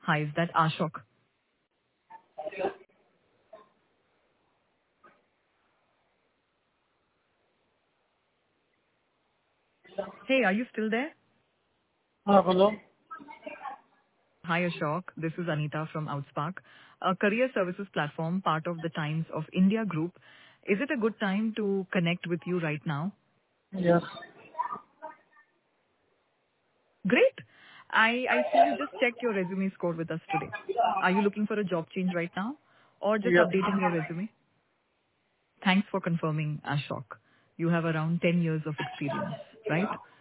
Hi, is that Ashok? Hey, are you still there? Hello. Hi, Ashok. This is Anita from Outspark, a career services platform, part of the Times of India group. Is it a good time to connect with you right now? Yes. Great. I see you just checked your resume score with us today. Are you looking for a job change right now or just Yes. updating your resume? Thanks for confirming, Ashok. You have around 10 years of experience, right?